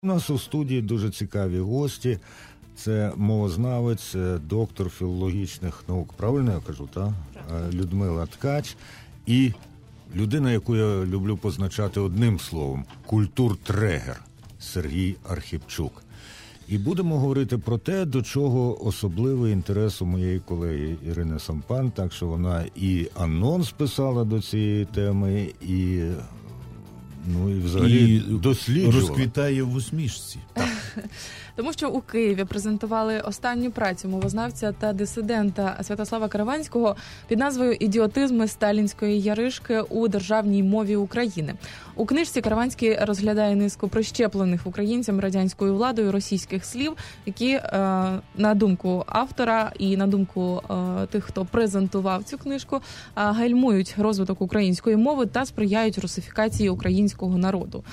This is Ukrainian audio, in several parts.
У нас у студії дуже цікаві гості. Це мовознавець, доктор філологічних наук, правильно я кажу, так? Людмила Ткач. І людина, яку я люблю позначати одним словом – культуртрегер Сергій Архипчук. І будемо говорити про те, до чого особливий інтерес у моєї колеги Ірини Сампан, так що вона і анонс писала до цієї теми, і взагалі досліджувала. Розквітає в усмішці. Тому що у Києві презентували останню працю мовознавця та дисидента Святослава Караванського під назвою «Ідіотизми сталінської яришки у державній мові України». У книжці Караванський розглядає низку прищеплених українцям радянською владою російських слів, які, на думку автора і на думку тих, хто презентував цю книжку, гальмують розвиток української мови та сприяють русифікації українського народу.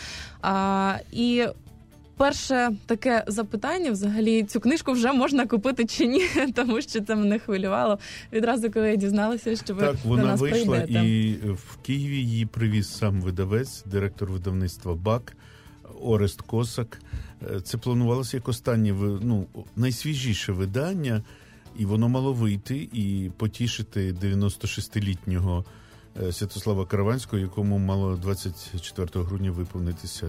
І перше таке запитання, взагалі, цю книжку вже можна купити чи ні, тому що це мене хвилювало відразу, коли я дізналася, що ви до нас прийдете. Так, вона вийшла, і в Києві її привіз сам видавець, директор видавництва «БАК» Орест Косак. Це планувалося як останнє, найсвіжіше видання, і воно мало вийти і потішити 96-літнього Святослава Караванського, якому мало 24 грудня виповнитися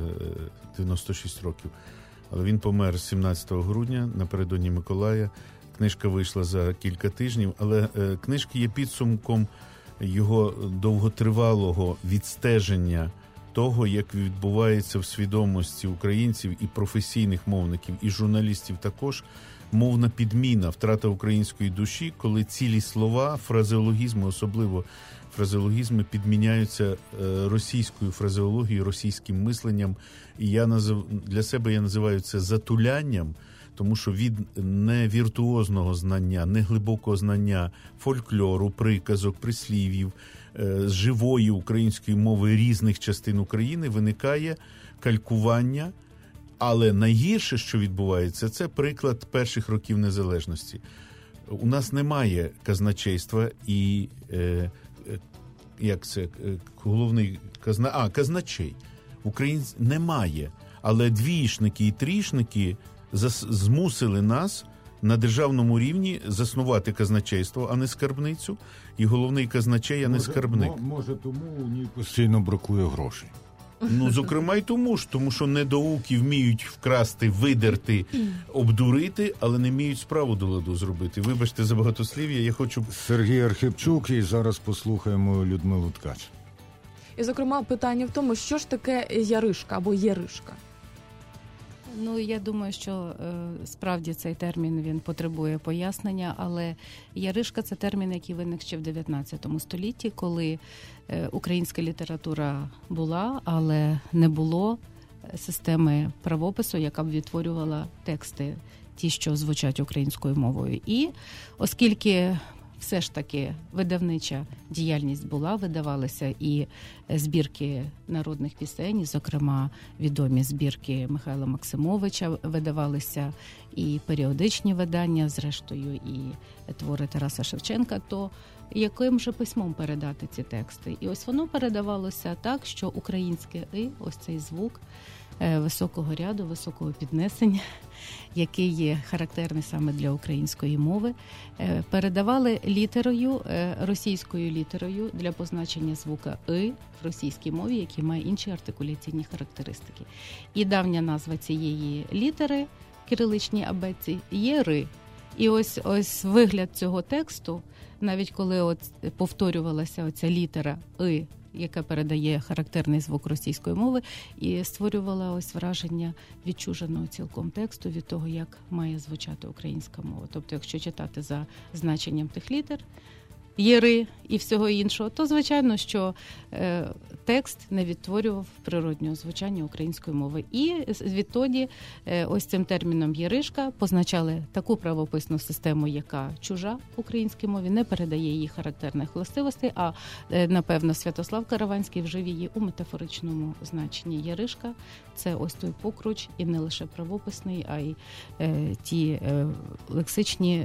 96 років. Але він помер 17 грудня, напередодні Миколая. Книжка вийшла за кілька тижнів, але книжка є підсумком його довготривалого відстеження того, як відбувається в свідомості українців і професійних мовників, і журналістів також, мовна підміна, втрата української душі, коли цілі слова, фразеологізми, особливо фразеологізми, підміняються російською фразеологією, російським мисленням. І для себе я називаю це затулянням, тому що від невіртуозного знання, неглибокого знання фольклору, приказок, прислів'їв, з живої української мови різних частин України виникає калькування. Але найгірше, що відбувається, це приклад перших років незалежності. У нас немає казначейства і головний казначей. Українців немає. Але двієчники і трієчники змусили нас на державному рівні заснувати казначейство, а не скарбницю, і головний казначей, а не скарбник. Може тому у ній постійно бракує грошей. Зокрема, й тому що недоуки вміють вкрасти, видерти, обдурити, але не вміють справу до ладу зробити. Вибачте за багатослів'я, я хочу... Сергій Архипчук, і зараз послухаємо Людмилу Ткач. І, зокрема, питання в тому, що ж таке яришка або єришка? Я думаю, що справді цей термін, він потребує пояснення, але яришка – це термін, який виник ще в 19 столітті, коли українська література була, але не було системи правопису, яка б відтворювала тексти, ті, що звучать українською мовою. І оскільки все ж таки видавнича діяльність була, видавалися і збірки народних пісень, зокрема відомі збірки Михайла Максимовича, видавалися і періодичні видання, зрештою і твори Тараса Шевченка, то яким же письмом передати ці тексти? І ось воно передавалося так, що українське «и», ось цей звук високого ряду, високого піднесення, який є характерний саме для української мови, передавали літерою, російською літерою для позначення звука «и» в російській мові, який має інші артикуляційні характеристики. І давня назва цієї літери, кириличній абетці, є «ри». І ось вигляд цього тексту, навіть коли повторювалася оця літера «и», яка передає характерний звук російської мови, і створювала ось враження відчуженого цілком тексту від того, як має звучати українська мова. Тобто, якщо читати за значенням тих літер, єри і всього іншого, то, звичайно, що текст не відтворював природнього звучання української мови. І відтоді ось цим терміном «єришка» позначали таку правописну систему, яка чужа українській мові, не передає її характерних властивостей, а, напевно, Святослав Караванський вжив її у метафоричному значенні. «Єришка» – це ось той покруч, і не лише правописний, а й ті лексичні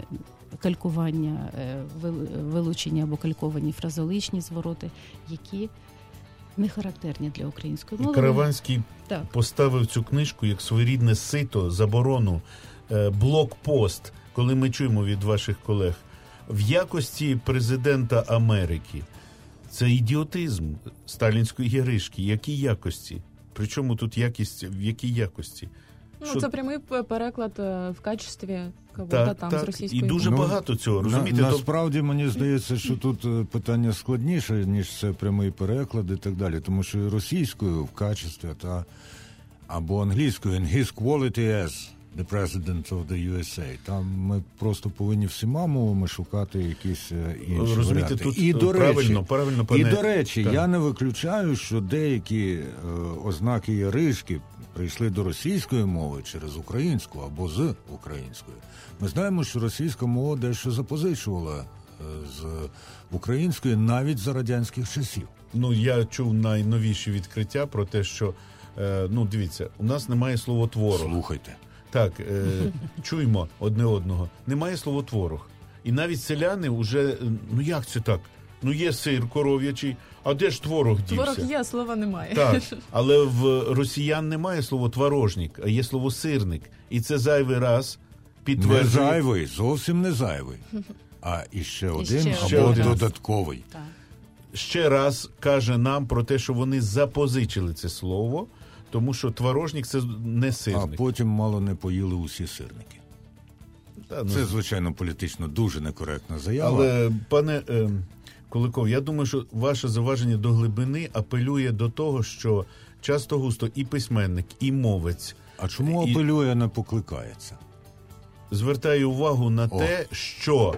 калькування, вилучення або кальковані фразеологічні звороти, які не характерні для української І мови. Караванський Так. поставив цю книжку як своєрідне сито, заборону, блокпост, коли ми чуємо від ваших колег, в якості президента Америки. Це ідіотизм сталінської яришки. Які якості? Причому тут якість, в якій якості? Ну, це прямий переклад в качестві кого-то там з російської і дуже багато цього, розумієте? Насправді, мені здається, що тут питання складніше, ніж це прямий переклад і так далі, тому що і російською в качестві, або англійською in his quality as the president of the USA. Там ми просто повинні всіма мовами шукати якісь інші варіанти. Тут і, правильно, пане... І, до речі, я не виключаю, що деякі ознаки яришки прийшли до російської мови через українську або з української. Ми знаємо, що російська мова дещо запозичувала з української навіть за радянських часів. Ну, я чув найновіші відкриття про те, що, дивіться, у нас немає словотвору. Слухайте. Так, чуємо одне одного. Немає словотворог. І навіть селяни вже, як це так? Є сир коров'ячий, а де ж творог дівся? Творог є, слова немає. Так, але в росіян немає слова творожник, а є слово сирник. І це зайвий раз підтверджує... Не зайвий, зовсім не зайвий. А іще один ще або один. додатковий. Так. Ще раз каже нам про те, що вони запозичили це слово, тому що творожник – це не сирник. А потім мало не поїли усі сирники. Це, звичайно, політично дуже некоректна заява. Але, пане Куликов, я думаю, що ваше зауваження до глибини апелює до того, що часто-густо і письменник, і мовець... А чому апелює, а не покликається? Звертаю увагу на те, що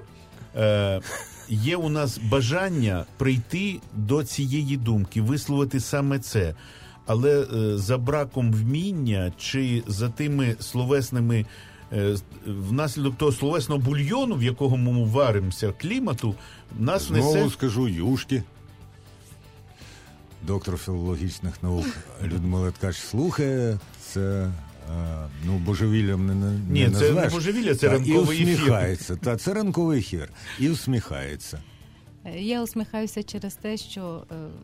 є у нас бажання прийти до цієї думки, висловити саме це. Але за браком вміння чи за тими словесними, внаслідок того словесного бульйону, в якому ми варимося, клімату, нас несе... Знову скажу, юшки. Доктор філологічних наук Людмила Ткач слухає, це... божевіллям не назвеш. Ні, це не божевілля, це ранковий ефір. І усміхається. Це ранковий ефір. І усміхається. Я усміхаюся через те, що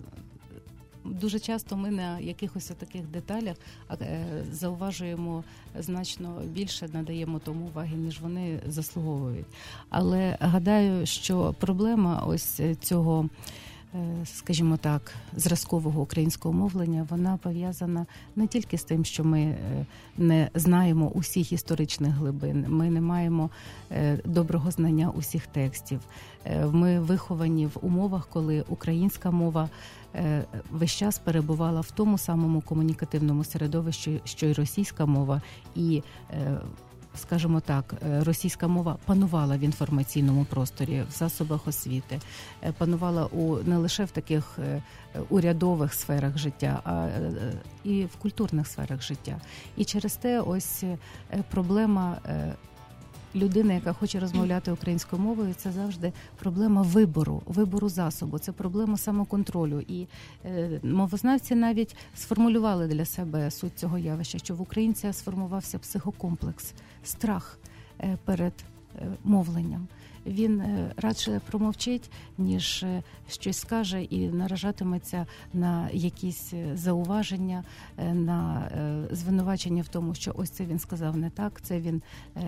дуже часто ми на якихось таких деталях зауважуємо значно більше, надаємо тому уваги, ніж вони заслуговують. Але гадаю, що проблема ось цього, скажімо так, зразкового українського мовлення, вона пов'язана не тільки з тим, що ми не знаємо усіх історичних глибин, ми не маємо доброго знання усіх текстів. Ми виховані в умовах, коли українська мова весь час перебувала в тому самому комунікативному середовищі, що й російська мова, і скажімо так, російська мова панувала в інформаційному просторі, в засобах освіти, панувала не лише в таких урядових сферах життя, а і в культурних сферах життя. І через те ось проблема людини, яка хоче розмовляти українською мовою, це завжди проблема вибору засобу, це проблема самоконтролю. І мовознавці навіть сформулювали для себе суть цього явища, що в українця сформувався психокомплекс, страх перед мовленням. Він радше промовчить, ніж щось скаже і наражатиметься на якісь зауваження, на звинувачення в тому, що ось це він сказав не так, це він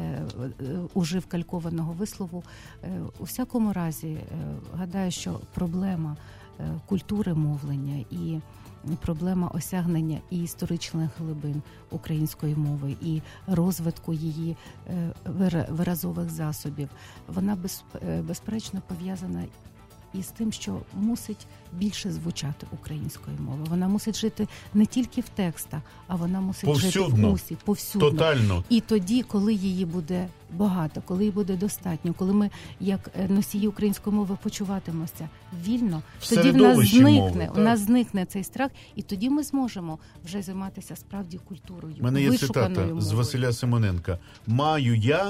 ужив калькованого вислову. У всякому разі, гадаю, що проблема культури мовлення і проблема осягнення і історичних глибин української мови, і розвитку її виразових засобів, вона безперечно пов'язана із тим, що мусить більше звучати українською мовою. Вона мусить жити не тільки в текстах, а вона мусить повсюдно. жити в усі, повсюдно. Тотально. І тоді, коли її буде багато, коли її буде достатньо, коли ми, як носії української мови, почуватимемося вільно, тоді в нас зникне цей страх, і тоді ми зможемо вже займатися справді культурою, У мене є вишуканою цитата мовою. з Василя Симоненка. «Маю я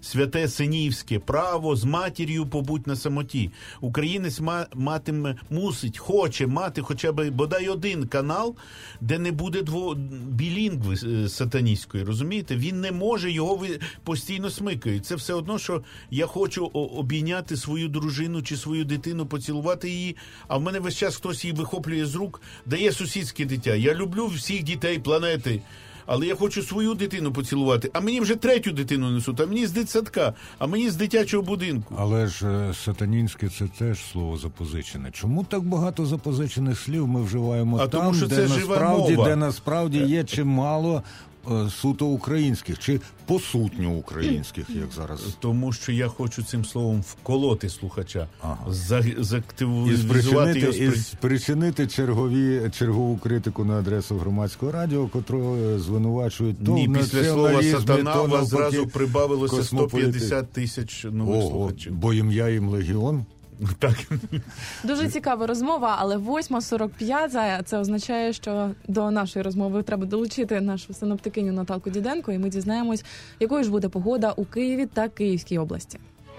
святе синівське право з матір'ю побудь на самоті. Українець мусить, хоче мати хоча б бодай один канал, де не буде білінгви сатаністської, розумієте? Він не може, його постійно смикають. Це все одно, що я хочу обійняти свою дружину чи свою дитину, поцілувати її, а в мене весь час хтось її вихоплює з рук, дає сусідське дитя. Я люблю всіх дітей планети, але я хочу свою дитину поцілувати, а мені вже третю дитину несуть, а мені з дитсадка, а мені з дитячого будинку. Але ж сатанінське – це теж слово запозичене. Чому так багато запозичених слів ми вживаємо там, де насправді є чимало суто українських, чи посутньо українських, як зараз? Тому що я хочу цим словом вколоти слухача, закtivізувати його. І спричинити чергову критику на адресу Громадського радіо, котрого звинувачують то в після слова «сатана» то вас зразу прибавилося 150 тисяч нових слухачів. Бо ім'я їм легіон. Так. Дуже цікава розмова, але 8:45, це означає, що до нашої розмови треба долучити нашу синоптикиню Наталку Діденко, і ми дізнаємось, якою ж буде погода у Києві та Київській області.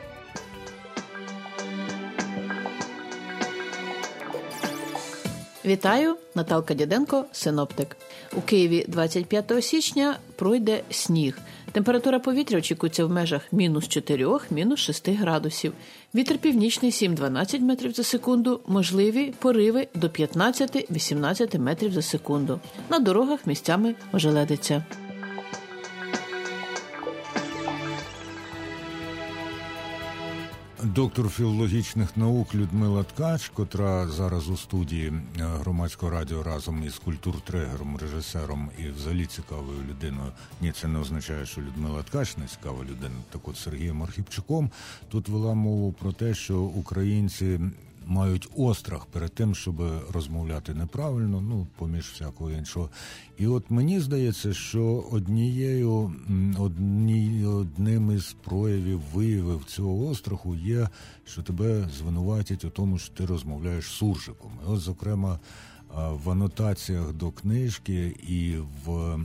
Вітаю, Наталка Діденко, синоптик. У Києві 25 січня пройде сніг. Температура повітря очікується в межах -4, -6 градусів. Вітер північний 7-12 метрів за секунду, можливі пориви до 15-18 метрів за секунду. На дорогах місцями ожеледиться. Доктор філологічних наук Людмила Ткач, котра зараз у студії Громадського радіо разом із культуртрегером, режисером і взагалі цікавою людиною. Ні, це не означає, що Людмила Ткач не цікава людина. Так от Сергієм Архипчуком тут вела мову про те, що українці мають острах перед тим, щоб розмовляти неправильно, поміж всякого іншого. І от мені здається, що одним із виявів цього остраху є, що тебе звинуватять у тому, що ти розмовляєш суржиком. І от, зокрема, в анотаціях до книжки і в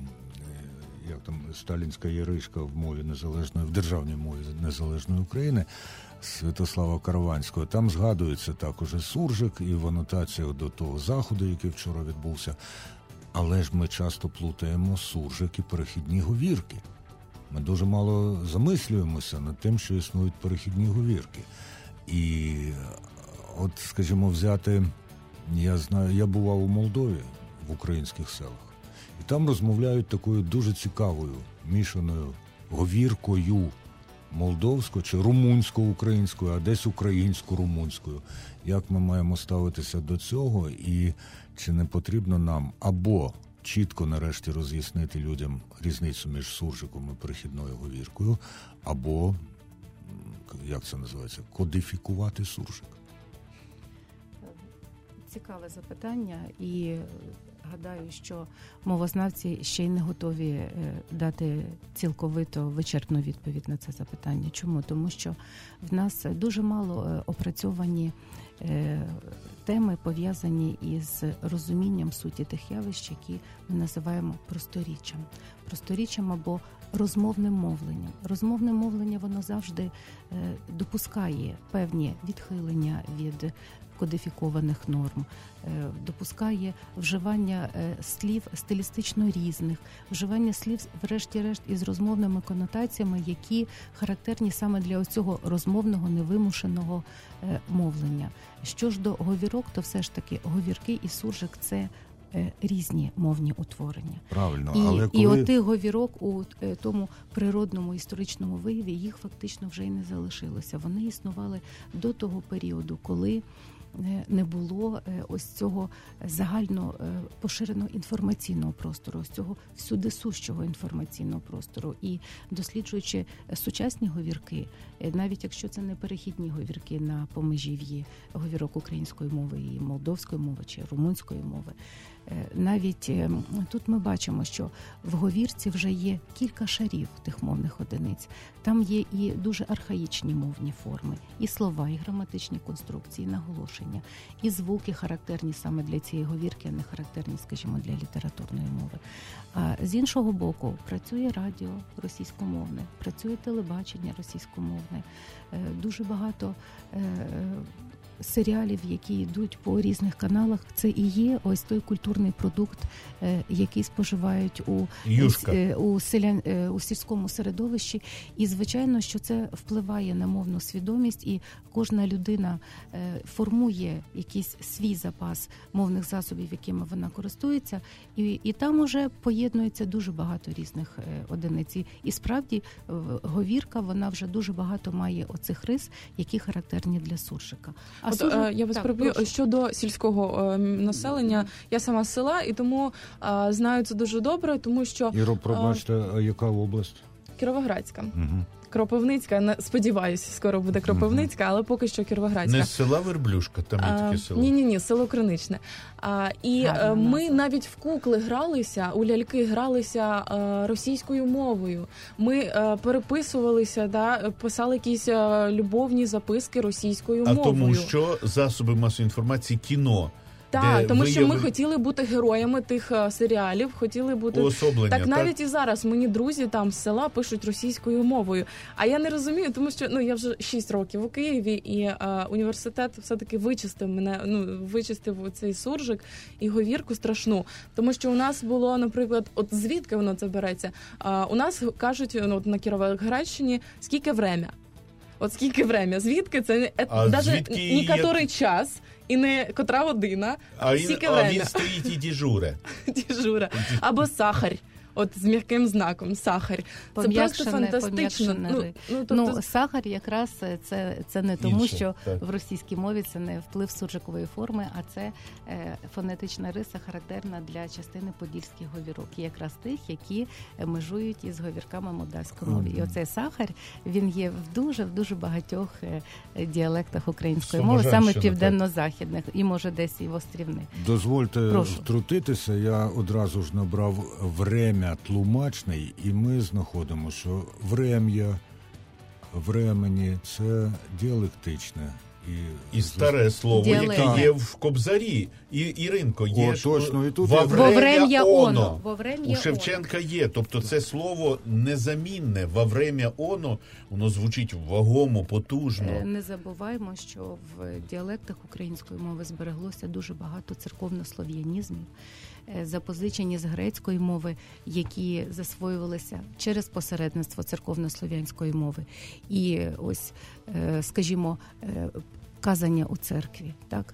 сталінська яришка в мові незалежної, в державній мові незалежної України Святослава Караванського. Там згадується також і суржик, і в анотаціях до того заходу, який вчора відбувся. Але ж ми часто плутаємо суржик і перехідні говірки. Ми дуже мало замислюємося над тим, що існують перехідні говірки. І от, скажімо, я бував у Молдові, в українських селах, і там розмовляють такою дуже цікавою, мішаною говіркою, молдовською чи румунсько-українською, а десь українсько-румунською. Як ми маємо ставитися до цього, і чи не потрібно нам або чітко нарешті роз'яснити людям різницю між суржиком і перехідною говіркою, або, як це називається, кодифікувати суржик? Цікаве запитання, і гадаю, що мовознавці ще й не готові дати цілковито вичерпну відповідь на це запитання. Чому? Тому що в нас дуже мало опрацьовані теми, пов'язані із розумінням суті тих явищ, які ми називаємо просторіччям. Просторіччям або розмовним мовленням. Розмовне мовлення, воно завжди допускає певні відхилення від кодифікованих норм, допускає вживання слів стилістично різних, вживання слів, врешті-решт, із розмовними конотаціями, які характерні саме для цього розмовного, невимушеного мовлення. Що ж до говірок, то все ж таки говірки і суржик – це різні мовні утворення. Правильно, але коли... І отих говірок у тому природному історичному вияві їх фактично вже й не залишилося. Вони існували до того періоду, коли не було ось цього загально поширеного інформаційного простору, ось цього всюдисущого інформаційного простору. І досліджуючи сучасні говірки, навіть якщо це не перехідні говірки на помежів'ї говірок української мови і молдовської мови чи румунської мови, Навіть тут ми бачимо, що в говірці вже є кілька шарів тих мовних одиниць. Там є і дуже архаїчні мовні форми, і слова, і граматичні конструкції, і наголошення, і звуки характерні саме для цієї говірки, а не характерні, скажімо, для літературної мови. А з іншого боку, працює радіо російськомовне, працює телебачення російськомовне, дуже багато серіалів, які йдуть по різних каналах, це і є ось той культурний продукт, який споживають у сільському середовищі. І, звичайно, що це впливає на мовну свідомість, і кожна людина формує якийсь свій запас мовних засобів, якими вона користується, і там уже поєднується дуже багато різних одиниць. І справді говірка, вона вже дуже багато має оцих рис, які характерні для суржика. Я вас переб'ю щодо сільського населення. Я сама з села, і тому знаю це дуже добре, тому що... Іро, пробачте, а яка область? Кіровоградська. Угу. Кропивницька, сподіваюся, скоро буде Кропивницька, але поки що Кіровоградська. Не з села Верблюшка, там є таке село. Ні, село Криничне. Ми навіть в кукли гралися, у ляльки гралися російською мовою. Ми переписувалися, писали якісь любовні записки російською мовою. А тому що засоби масової інформації, кіно, так, тому що ми хотіли бути героями тих серіалів, хотіли бути... Уособлення. Так навіть і зараз мені друзі там з села пишуть російською мовою. А я не розумію, тому що я вже 6 років у Києві, і університет все-таки вичистив цей суржик і говірку страшну. Тому що у нас було, наприклад, от звідки воно це береться? У нас кажуть на Кіровоградщині, скільки время. От скільки время, звідки це навіть не котрий час і не котра година, а время. Він стоїть і діжуре. Діжуре. Або сахар. От з м'яким знаком, сахар. Це просто фантастично. Сахар якраз це не тому, інше, що так. в російській мові це не вплив суржикової форми, а це фонетична риса, характерна для частини подільських говірок. І якраз тих, які межують із говірками молдавської мови. І оцей сахар, він є в дуже багатьох діалектах української мови, саме південно-західних, і може десь і в острівних. Дозвольте втрутитися, я одразу ж набрав время тлумачний, і ми знаходимо, що времені – це діалектичне. І старе слово, яке є в Кобзарі. Іринко, є точно, і тут «Воврем'я оно». У Шевченка є. Тобто це слово незамінне. «Воврем'я оно», воно звучить вагомо, потужно. Не забуваємо, що в діалектах української мови збереглося дуже багато церковнослов'янізмів, запозичені з грецької мови, які засвоювалися через посередництво церковнослов'янської мови. І ось, скажімо, казання у церкві, так,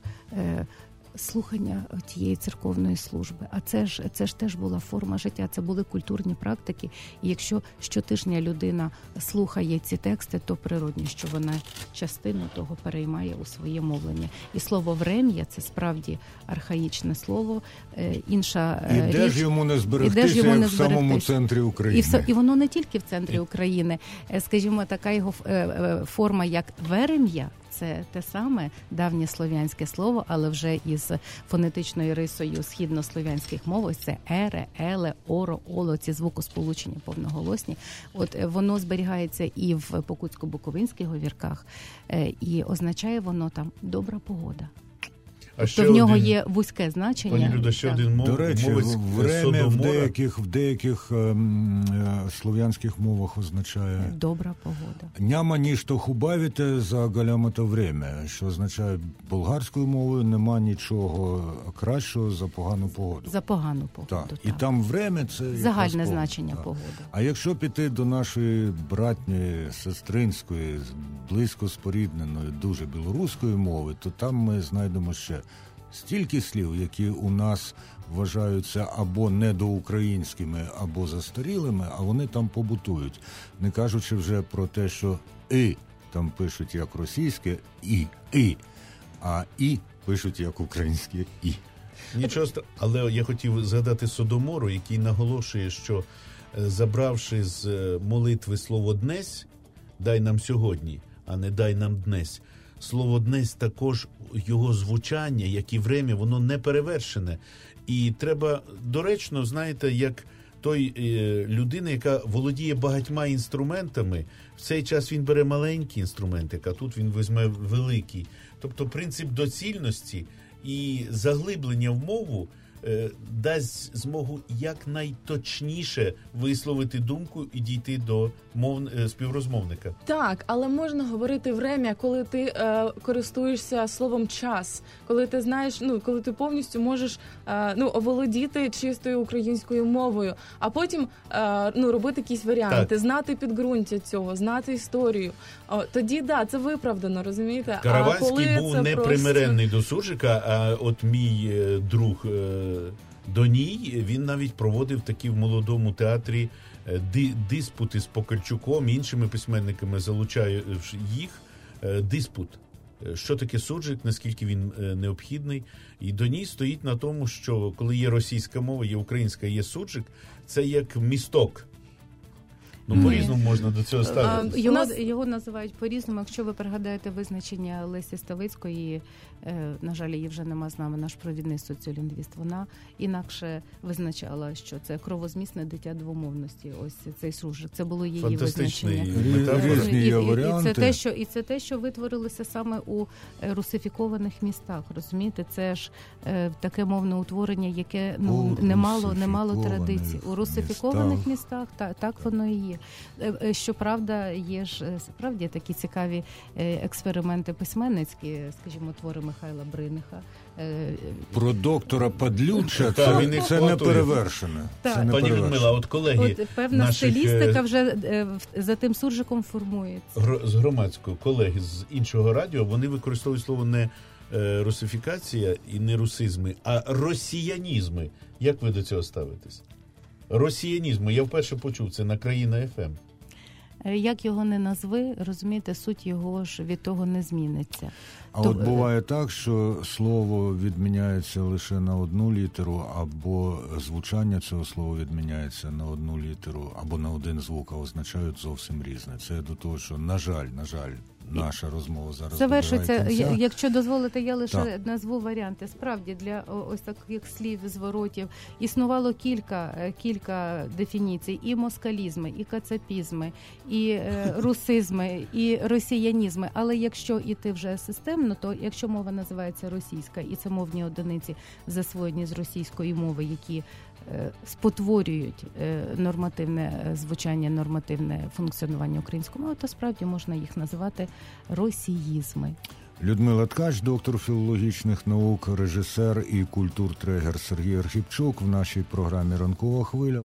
слухання тієї церковної служби. А це ж теж була форма життя, це були культурні практики. І якщо щотижня людина слухає ці тексти, то природно, що вона частину того переймає у своє мовлення. І слово «врем'я» – це справді архаїчне слово, інша річ. І де ж йому не зберегтися, як в самому центрі України? І воно не тільки в центрі України. Скажімо, така його форма, як «верем'я», це те саме давнє слов'янське слово, але вже із фонетичною рисою східнослов'янських мов. Ось це ере, еле, оро, оло, ці звукосполучення повноголосні. От воно зберігається і в покутсько-буковинських говірках, і означає воно там «добра погода». Тобто в нього є вузьке значення. Пані Люда, ще один мовець. До речі, время в деяких слов'янських мовах означає добра погода. Няма ніщо хубавіте за галямото время, що означає болгарською мовою нема нічого кращого за погану погоду. За погану погоду, так. І там время – це загальне значення погоди. А якщо піти до нашої братньої, сестринської, близько спорідненої, дуже білоруської мови, то там ми знайдемо ще стільки слів, які у нас вважаються або недоукраїнськими, або застарілими, а вони там побутують. Не кажучи вже про те, що «и» там пишуть як російське «і», а «і» пишуть як українське «і». Нічого, але я хотів згадати Содомору, який наголошує, що забравши з молитви слово «днесь», «дай нам сьогодні», а не «дай нам днесь». Слово «днесь» також, його звучання, як і «время», воно не перевершене. І треба доречно, знаєте, як той людина, яка володіє багатьма інструментами, в цей час він бере маленький інструментик, а тут він візьме великий. Тобто принцип доцільності і заглиблення в мову дасть змогу якнайточніше висловити думку і дійти до співрозмовника. Так, але можна говорити время, коли ти користуєшся словом час, коли ти знаєш, коли ти повністю можеш оволодіти чистою українською мовою, а потім робити якісь варіанти, так, знати підґрунтя цього, знати історію. Тоді, це виправдано, розумієте? Караванський був непримиренний до суржика, а от мій друг Доній, він навіть проводив такі в молодому театрі диспути з Покальчуком, іншими письменниками, залучає їх, диспут. Що таке суржик, наскільки він необхідний. І Доній стоїть на тому, що коли є російська мова, є українська, є суржик, це як місток. По-різному можна до цього ставити. Його називають по-різному. Якщо ви пригадаєте визначення Лесі Ставицької, на жаль, її вже нема з нами, наш провідний соціолінгвіст, вона інакше визначала, що це кровозмісне дитя двомовності. Ось цей суржик. Це було її визначення. І це те, що витворилося саме у русифікованих містах. Розумієте? Це ж таке мовне утворення, яке не мало традицій. У русифікованих містах так воно і є. Щоправда, є ж справді такі цікаві експерименти письменницькі, скажімо, твори Михайла Бриниха. Про доктора Падлюча це не перевершене. Пані Людмила, от колеги... Певна стилістика вже за тим суржиком формується. З громадського, колеги з іншого радіо, вони використовують слово не русифікація і не русизми, а росіянізми. Як ви до цього ставитесь? Росіянізму. Я вперше почув це на Країна ФМ. Як його не назви, розумієте, суть його ж від того не зміниться. От буває так, що слово відміняється лише на одну літеру, або звучання цього слова відміняється на одну літеру, або на один звук, а означають зовсім різне. Це до того, що, на жаль, наша розмова зараз завершується. Якщо дозволите, я лише назву варіанти. Справді, для ось таких слів, зворотів існувало кілька дефініцій. І москалізми, і кацапізми, і русизми, і росіянізми. Але якщо іти вже системно, то якщо мова називається російська, і це мовні одиниці засвоєні з російської мови, які спотворюють нормативне звучання, нормативне функціонування української мови, то справді можна їх називати росіїзми. Людмила Ткач, доктор філологічних наук, режисер і культуртрегер Сергій Архіпчук в нашій програмі «Ранкова хвиля».